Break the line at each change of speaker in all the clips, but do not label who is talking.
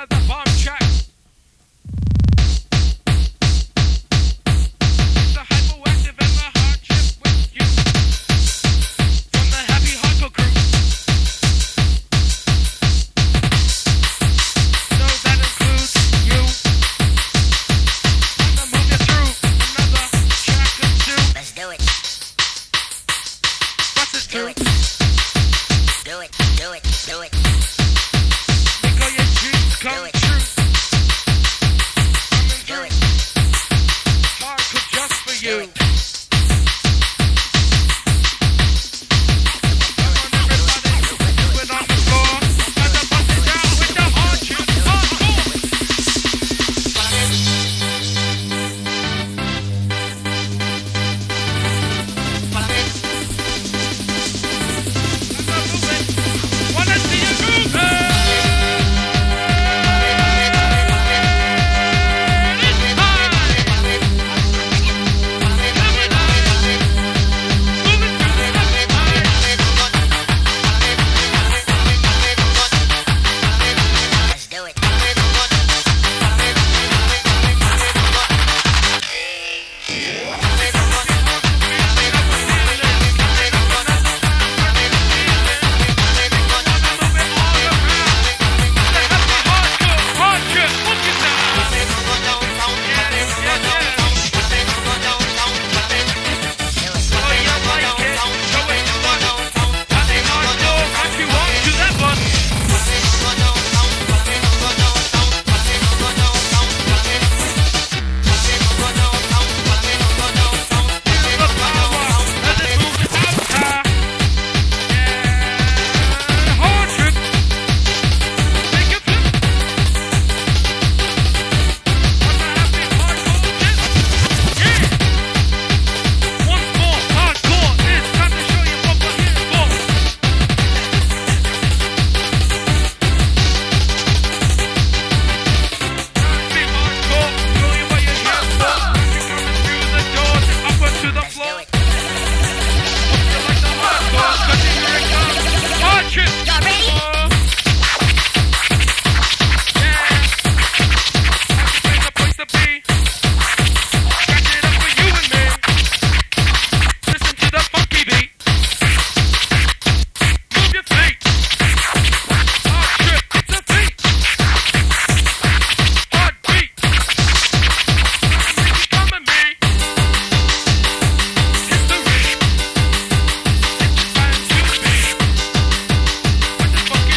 Fuck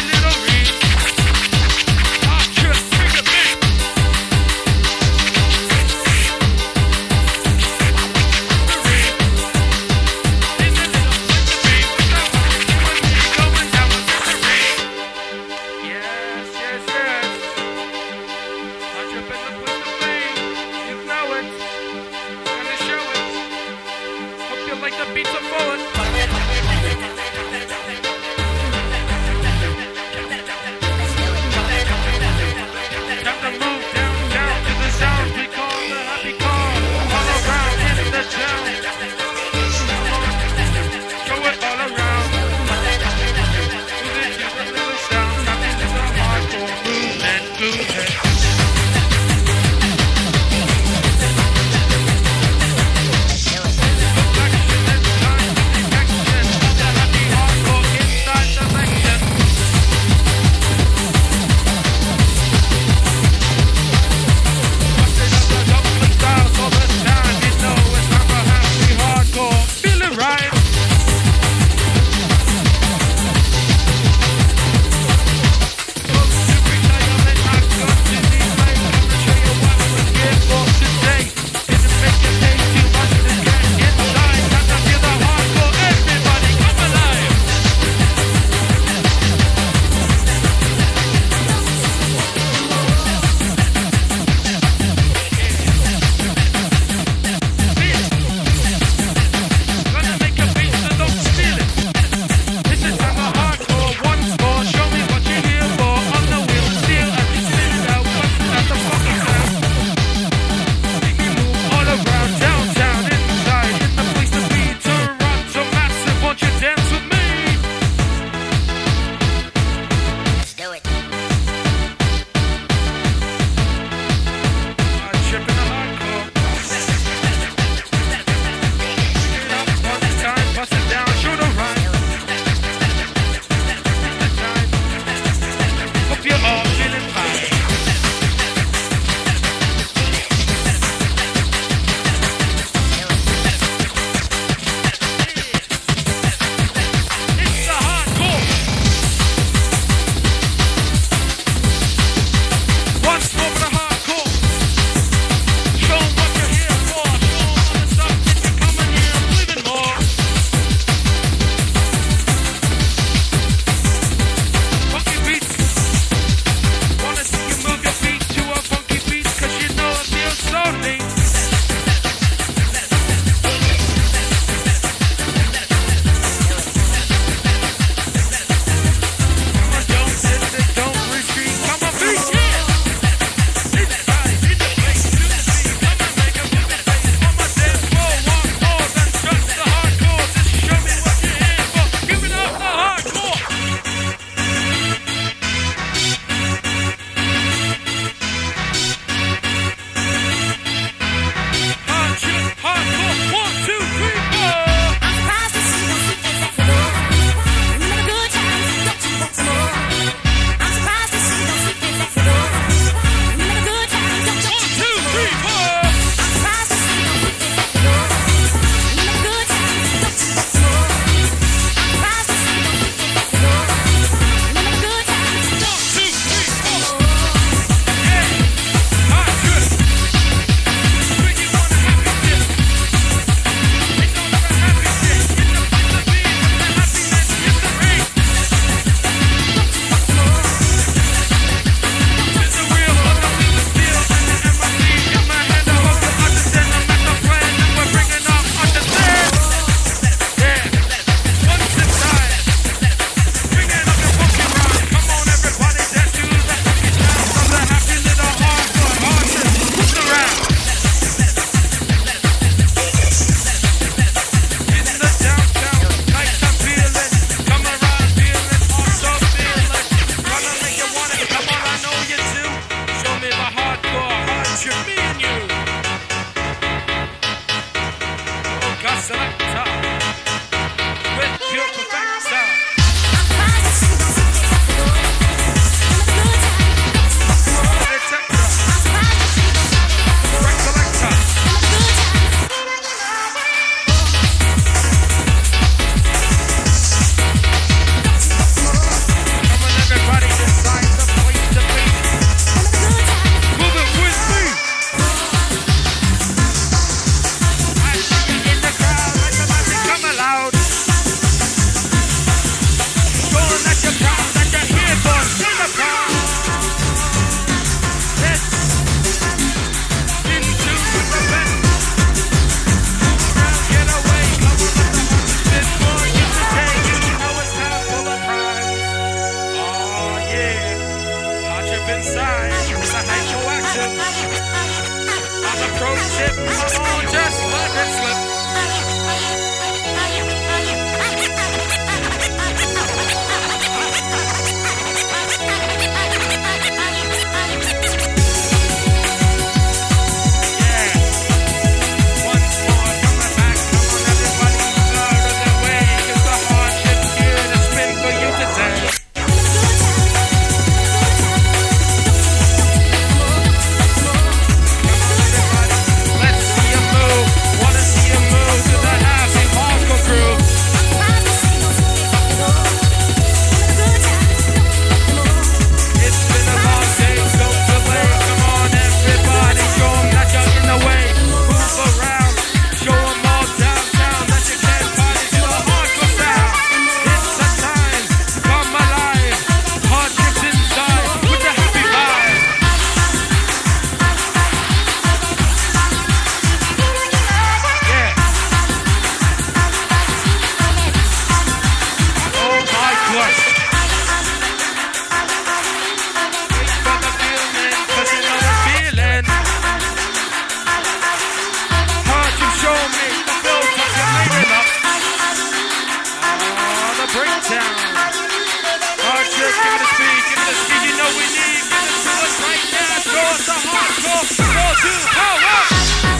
breakdown. Archer, give it a speed, give it a speed. You know we need. Give it to us right now. Show us the hardcore. 4, 2, power up.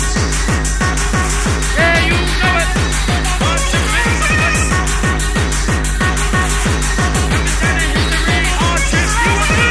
Yeah, you know it. Archer, make it. Coming down in history. Archer, you and me.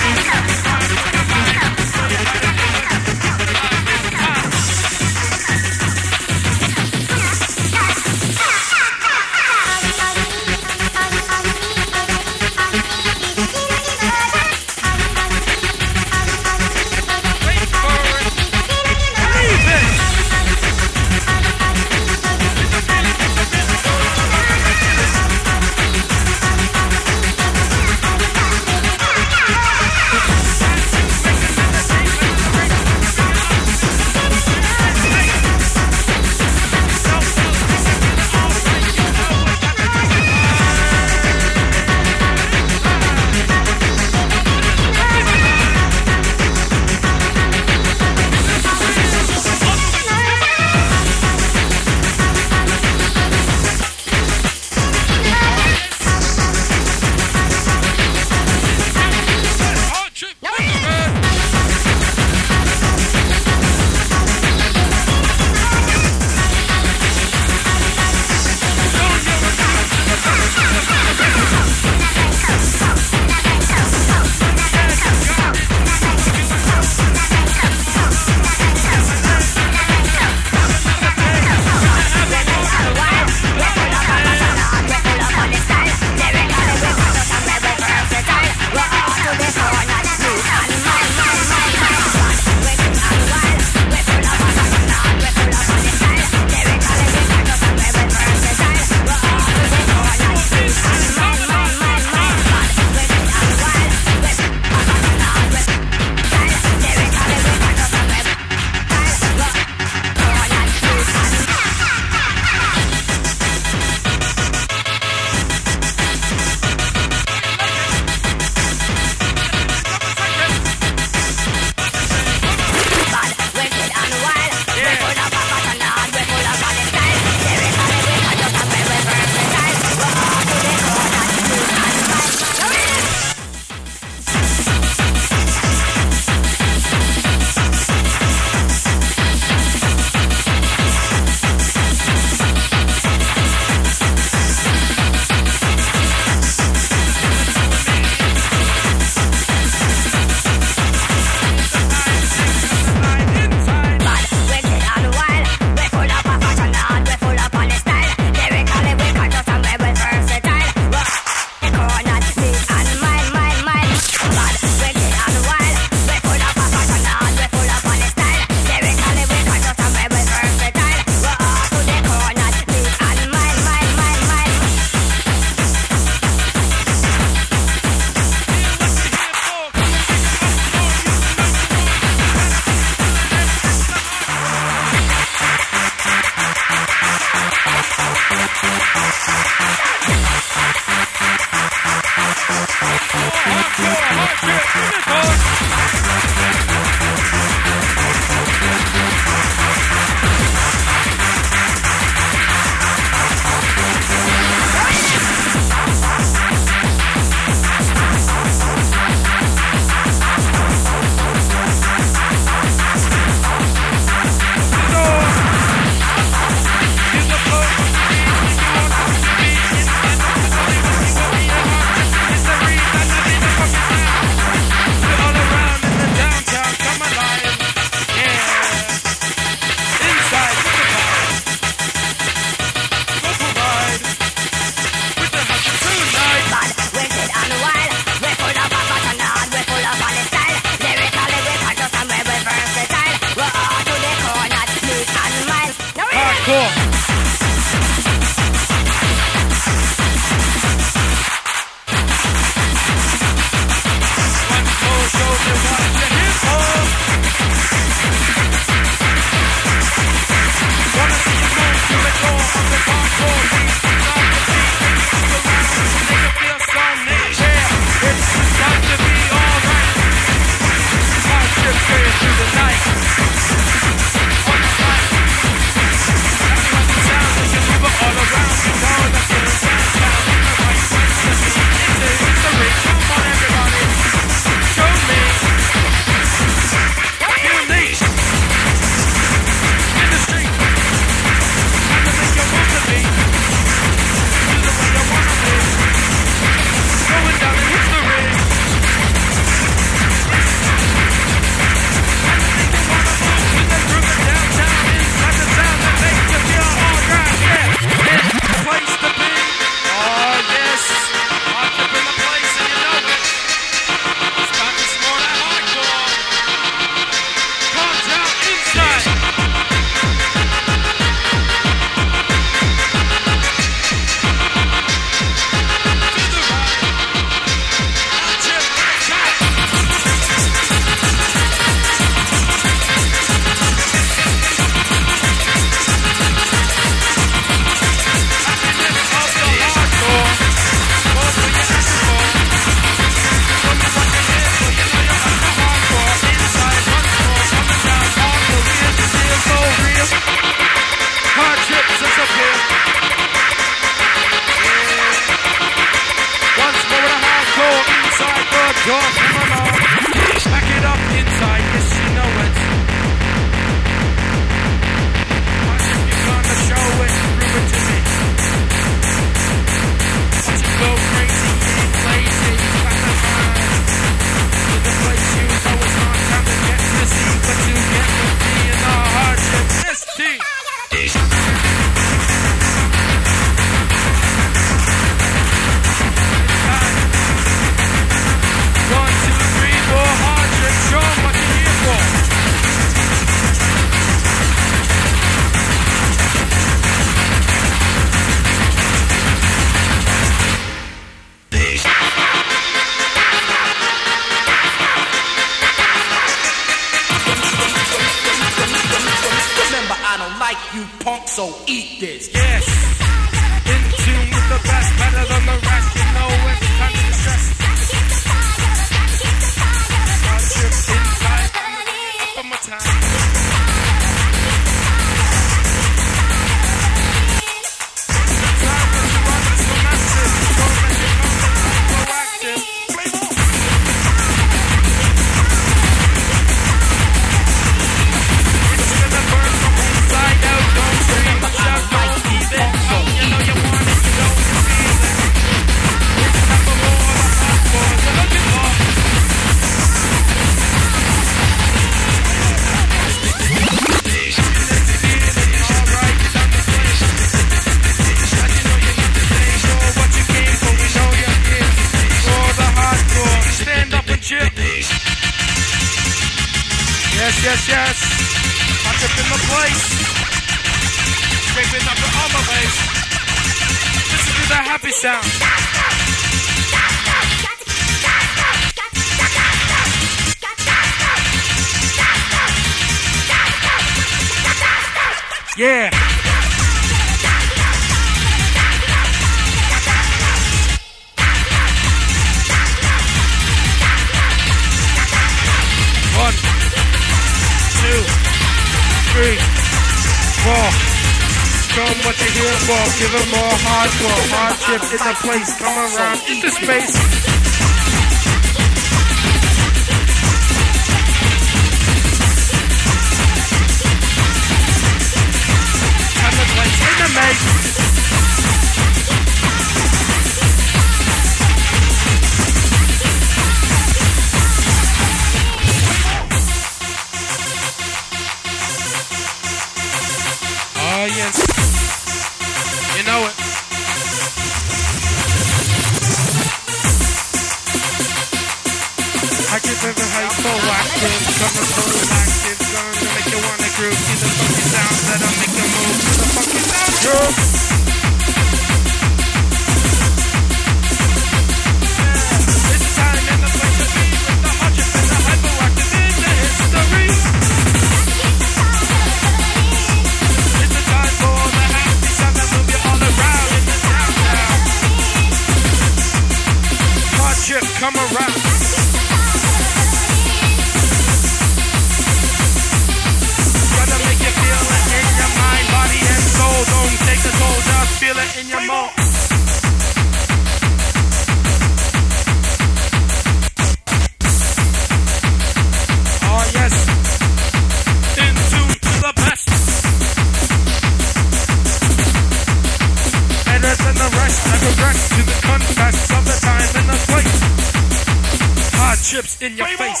in your face.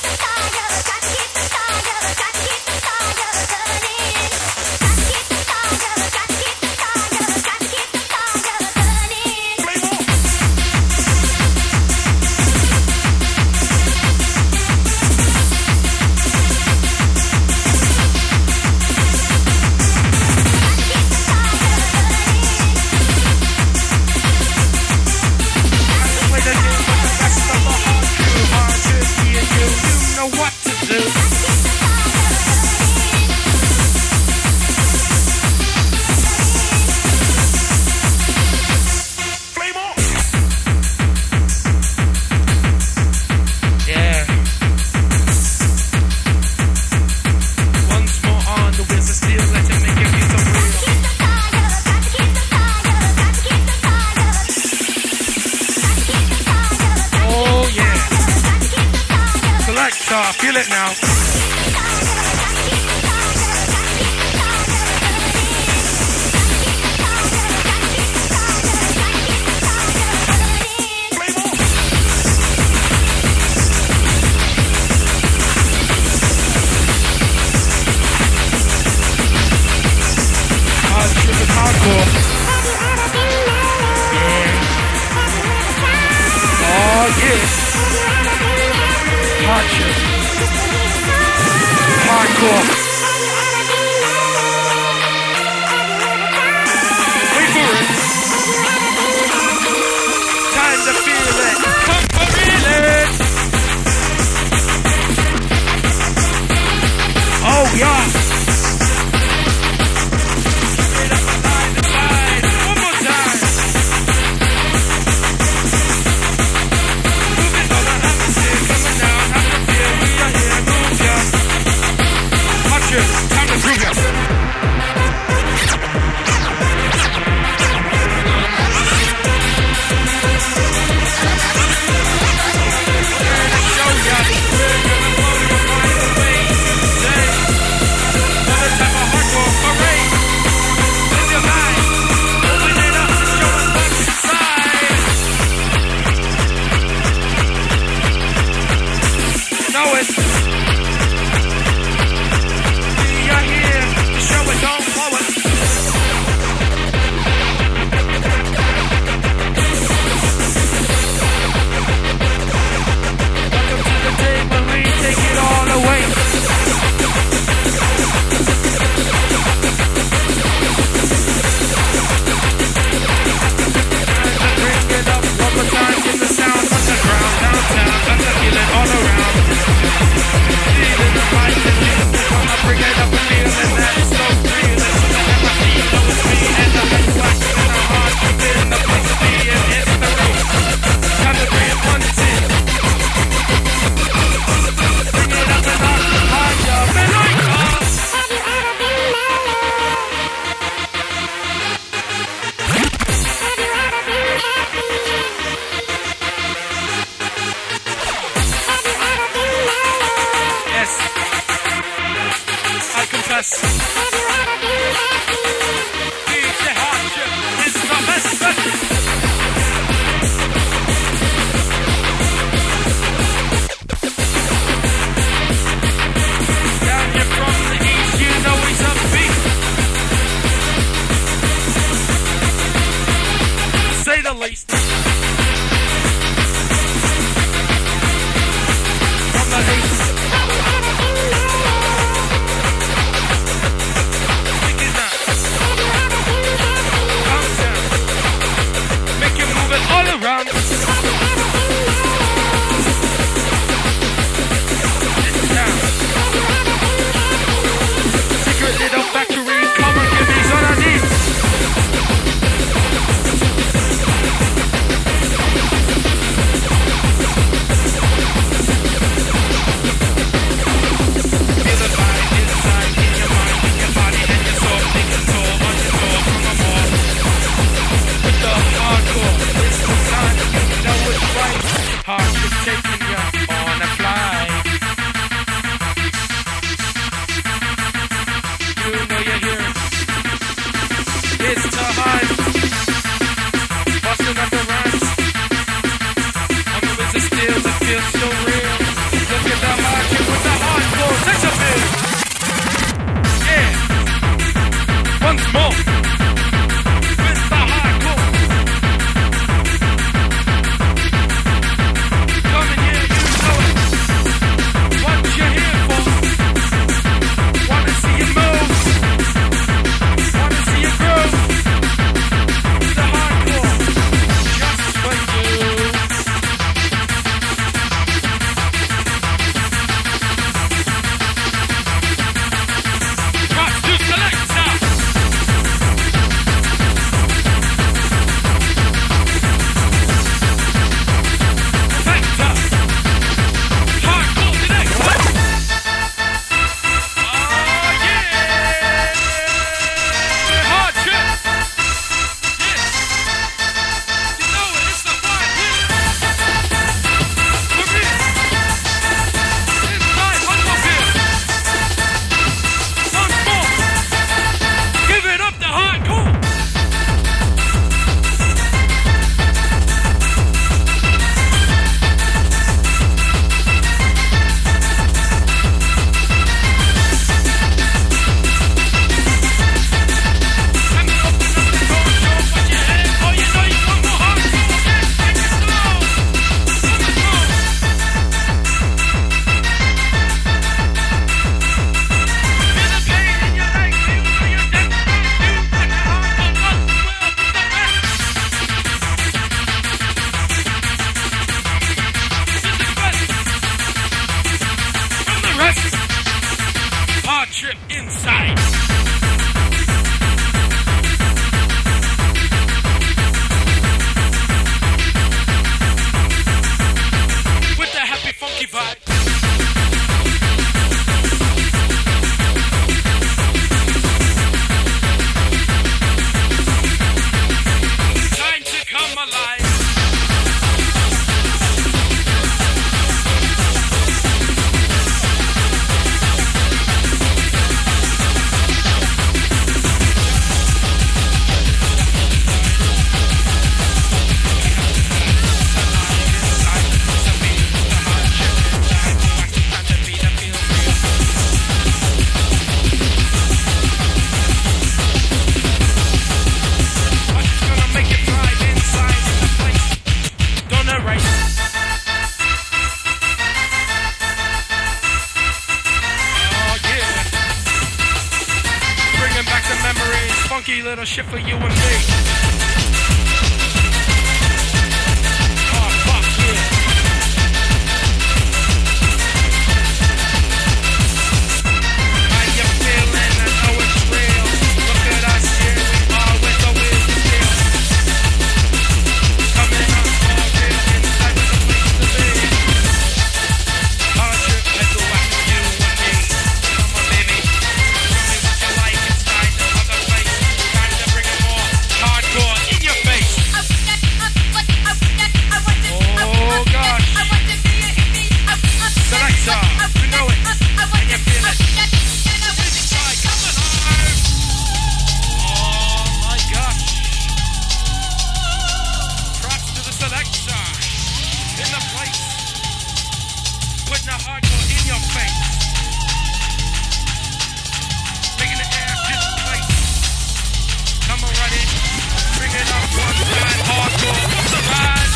Feel it now. Hardcore. Oh yeah. Hardship. Hardcore. Wait for it. Time to feel it. Come for it. Oh yeah. Straight up and line to side. One more time. Moving on the atmosphere, coming down. Have to feel we are here. Move ya. Time to prove ya. trip inside. With the happy funky vibe. Time to come alive. Funky little shit for you and me. Oh, fuck yeah. How you feeling? I know it's real. Look at us here. We are with the wheels of steel. Coming up all real inside with the place to be. Hard trip, let's go out for you and me. Come on, baby. Show me what you like inside the other place. Time to bring it more hardcore in your face. Oh gosh. Selector, you know it. And you feel it. Music side, come alive. Oh my gosh. Props to the selector. In the place. Putting the hardcore in your face. Making the air displace. Come on, run it. Bring it up one time. Hardcore on the rise.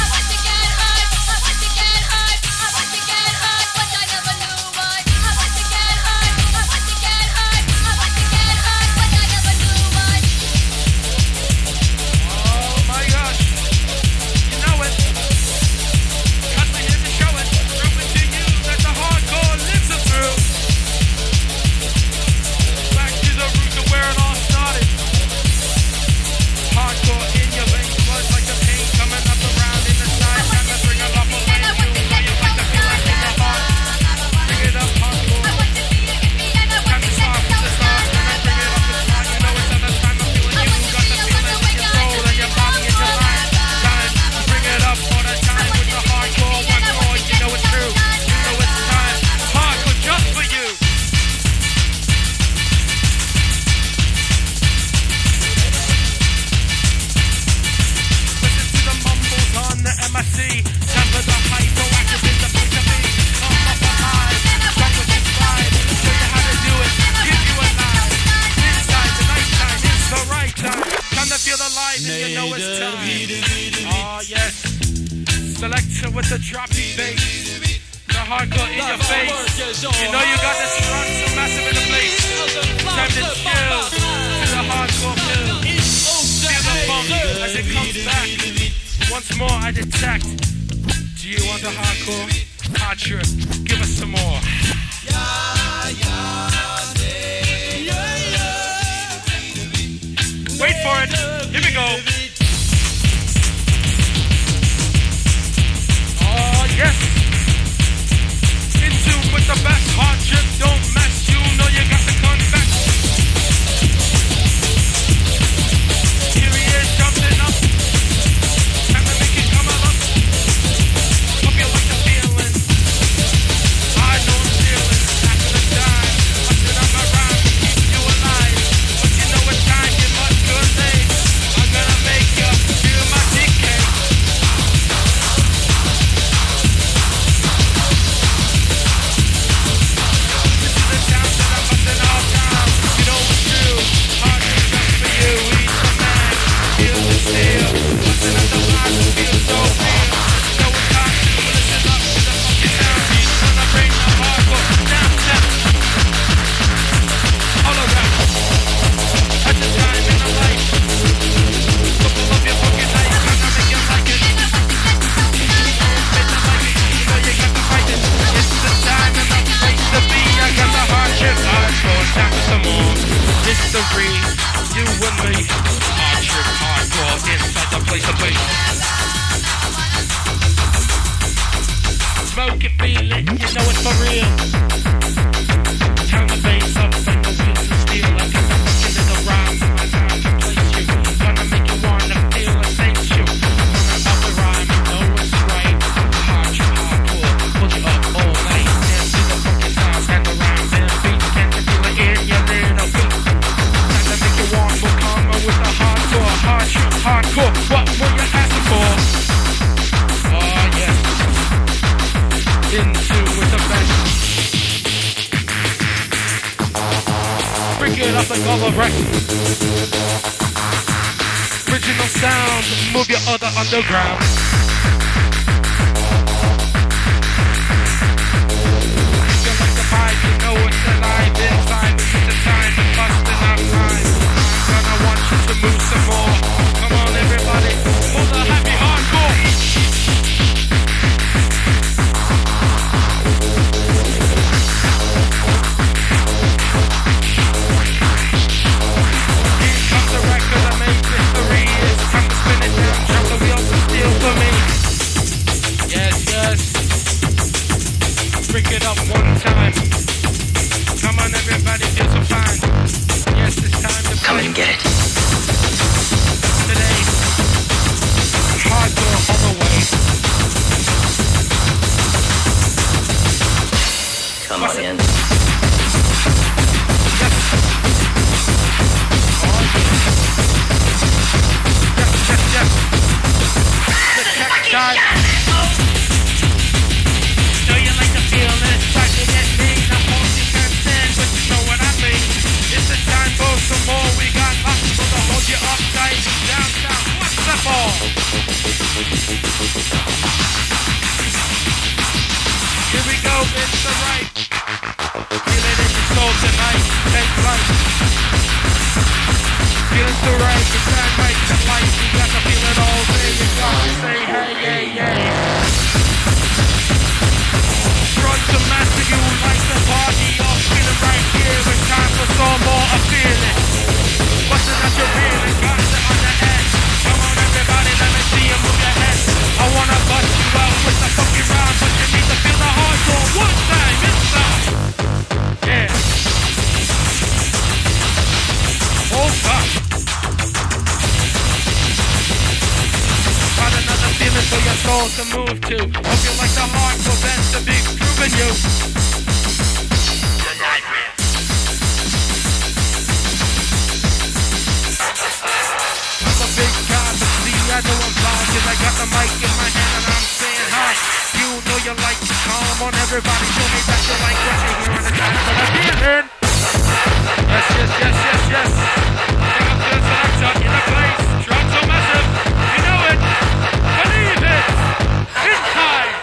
Oh my gosh. You know it. 'Cause we're here to show it. Proving to you that the hardcore lives it through. Back to the root of where it all started. Hardcore in your veins, blood like the pain coming up around in the side. Time to bring it up away. You know you like to feel like in the heart. Bring it up hardcore. Time to start with the start. Then I bring it up the start. You know it's another time I'm feeling you. Got the feeling in your soul and your body and your mind. Time to bring it up all the time with the hardcore. Once more, you know it's true. You know it's time. Hardcore just for you. Listen to the mumbles on the MIC. Time for the hyperactive is the place to be. Come up high, strong with this vibe. Show you how to do it, give you a life. Inside the nighttime, it's the right time. Time to feel alive and you know it's time. Oh yes, selector with the droppy bass. The hardcore in your face. You know you got the strong, so massive in the place. Time to chill to the hardcore pill. Feel the funk as it comes back. Once more I detect. Do you want the hardcore? Hard trip, give us some more. Wait for it. Here we go. Oh yes. In tune with the best. Hard trip, don't mess. You know you got the confess. Here he is jumping up. Time to make it come up. Hope you like the feeling. victory. You and me. Hard trip, hardcore inside the place of peace. Smoke it, feel it, you know it's for real. Turn the bass up and the wheels of steel. I got the fucking in the rhyme. I got to place you. Gonna make you wanna feel essential. Gonna up the rhyme, you know it's right. Hard trip, hardcore, put you up all night. Dance to the fucking sounds and the rhymes and beats. Can't you feel it in your little feet? Gonna make you want more karma with the hardcore. Hard trip, hardcore, what were you asking for? Oh yeah. Into with the best. Bring it up the color record. Original sound, move your other underground. You like the vibe, you know it's alive inside. It's the time to bust in our time. I'm gonna want you to move some more. Come on everybody, for the happy hardcore. Break it up one time. Come on, everybody, feel so fine. Yes, it's time to
come and get it.
Today, hardcore all the way.
Come on in.
Yes. Oh, yes. The tech guy. Some more, we got lots for the hold you up, guys. Downtown, what's the ball? Here we go, it's the right. Feel it in your soul tonight. Take flight. Feel it's the right, it's that right, the light. You got to feel it all day. You got to say, hey, hey, hey. Run to master, you like the party. You're feeling right here. It's time for some more of feeling. Bustin' out your feeling, got it on the edge. Come on everybody, let me see you move your head. I wanna bust you out with the funky rhyme, but you need to feel the hardcore one time inside. Yeah. Hold up. Got another feeling for your soul to move to. Hope you like the hardcore, that's the big grooving you. I know I'm fly, cause I got the mic in my hand and I'm saying hi. You know you like to come on, everybody show me that you like what you hear on the time that I'm feeling. Yes, yes, yes, yes, yes. Big up to the selector in the place. Drums so massive, you know it. Believe it. Inside.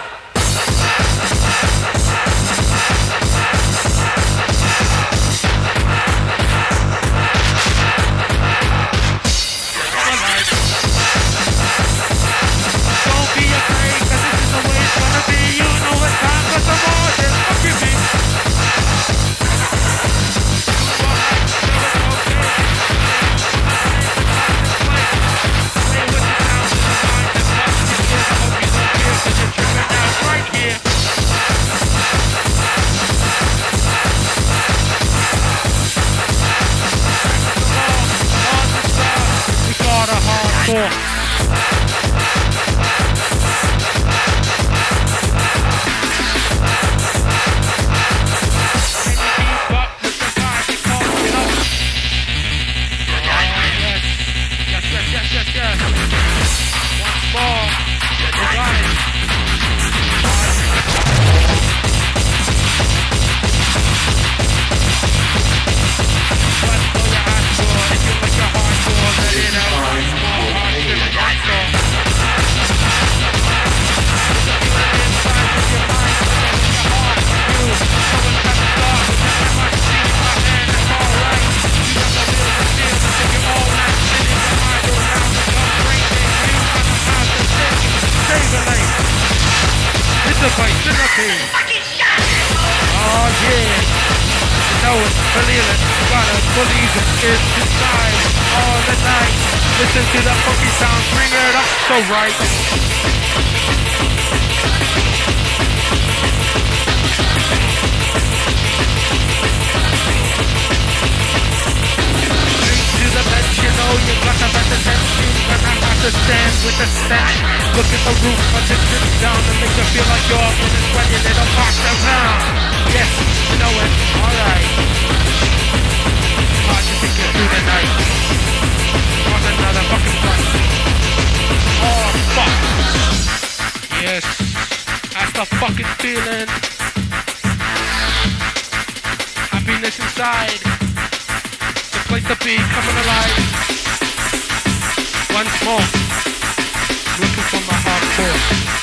Don't be afraid, cause this is the way it's gonna be. You know it's time for some more. Just fucking me. Oh yeah. know it, believe it, gotta believe it, it's inside all the night. Listen to the funky sound, bring it up so right. The bench, you know you got to bet the tension. Gonna have to stand with the stench. Look at the roof, but it drips down and make you feel like you're in a sweaty little box around. Yes, you know it, alright. Hard to think it through the night. On another fucking fight. Oh, fuck. Yes, that's the fucking feeling. Happiness inside. Place to be, coming alive. Once more, looking for my hardcore.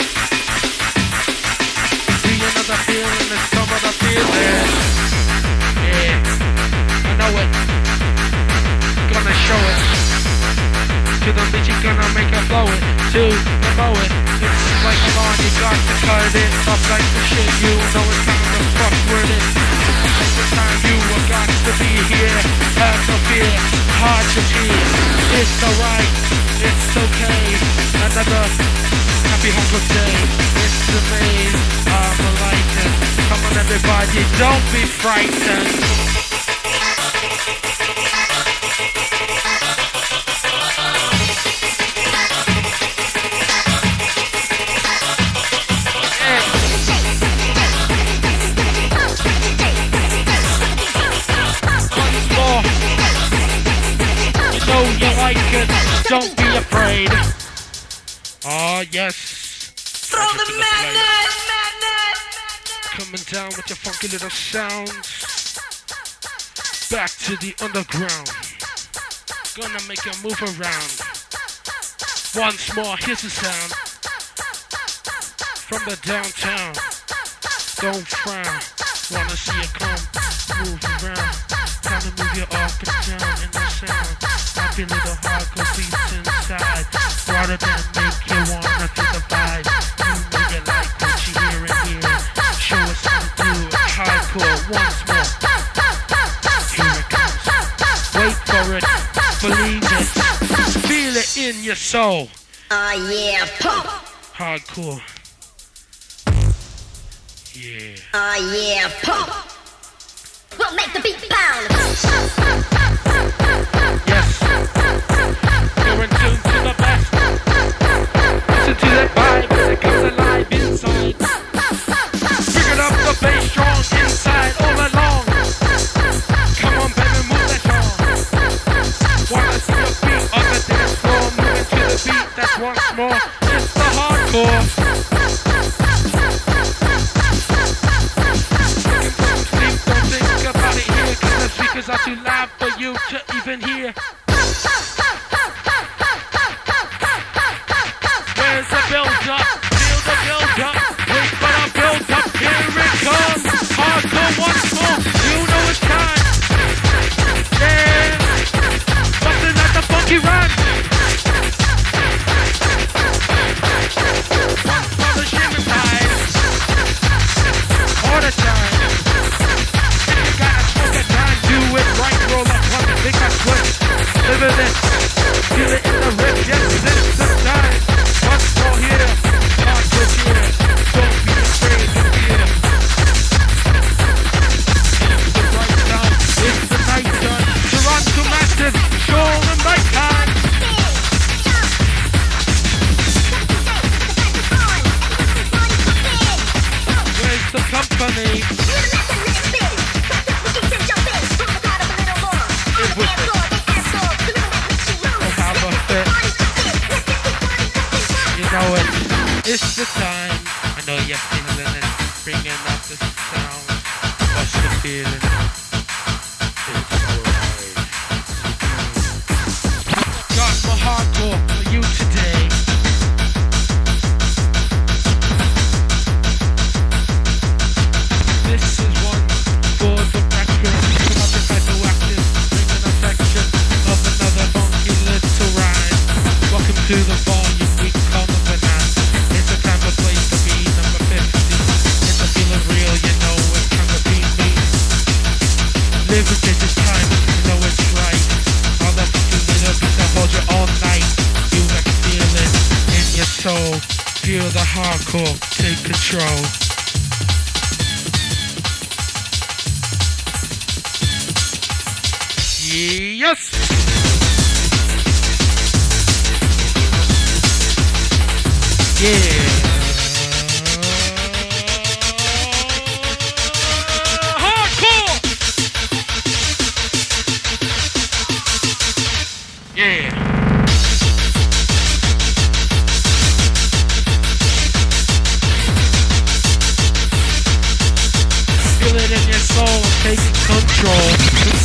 See another feeling, there's some other feeling. Yeah, I know it. Gonna show it. To the bitch, you gonna make her blow it. To the mow it. It's like a lawn, you got to cut it up like the shit. You know it's time to fuck with it. It's time you have got to be here. Have no fear, hard to hear. It's alright, it's okay. Another happy hungry day. It's the maze, I'm a lighter. Come on everybody, don't be frightened. Don't be afraid. Oh yes.
Throw the madness.
Coming down with your funky little sounds. Back to the underground. Gonna make you move around. Once more, here's the sound. From the downtown. Don't frown. Wanna see you come, move around. Time to move you up and down in the sound. Happy little hardcore beats inside. Rather than make you wanna feel the vibe. You know you like what you hear and hear. Show us how to do it. Hardcore once more. Here it comes. Wait for it. Believe it. Feel it in your soul.
Yeah, pump.
Hardcore. Yeah.
Yeah, pump. We'll make the beat pound.
Yes. You're in tune to the best. Listen to that vibe as it comes alive inside. Bringing up the bass strong inside all along. Come on, baby, move that song. Wanna see your feet on the dance floor, moving to the beat. That's once more. It's the hardcore. Speakers are too loud for you to even hear. Where's the build up? Feel the build up. Wait for the build up. Here it comes. Hardcore once more. You know it's time. Yeah. Busting at the funky run. Once for the shimmer side. All the time. Do it right, roll up one, make us sweat. Live in it, feel it in the rip. Yes, it's the time. Once more here, hardcore here. Don't be afraid to fear. It's the right time, it's the night time. Toronto Masters, show them night time. Where's the company? It's the time. I know you're feeling it. Bringing up the sound. What's the feeling? It's alright. Got my hardcore for you today. This is one for the record. Come up and psychoactive. Bringing a section of another funky little rhyme. Welcome to the volume we call the banana. It's a time and place to be number 50. It's a feeling real, you know it's time to be me. because it's time, you know it's right. All the fucking little beats that hold you all night. You like feel it in your soul. Feel the hardcore, take control. Yes! Yeah! Hardcore! Yeah! Feel it in your soul, taking control.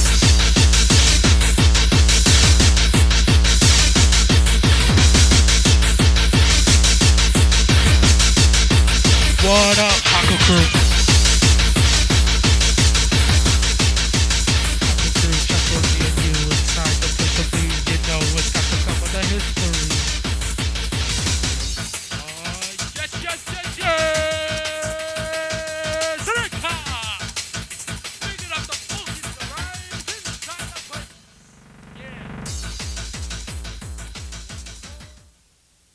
What up, Hako Crew?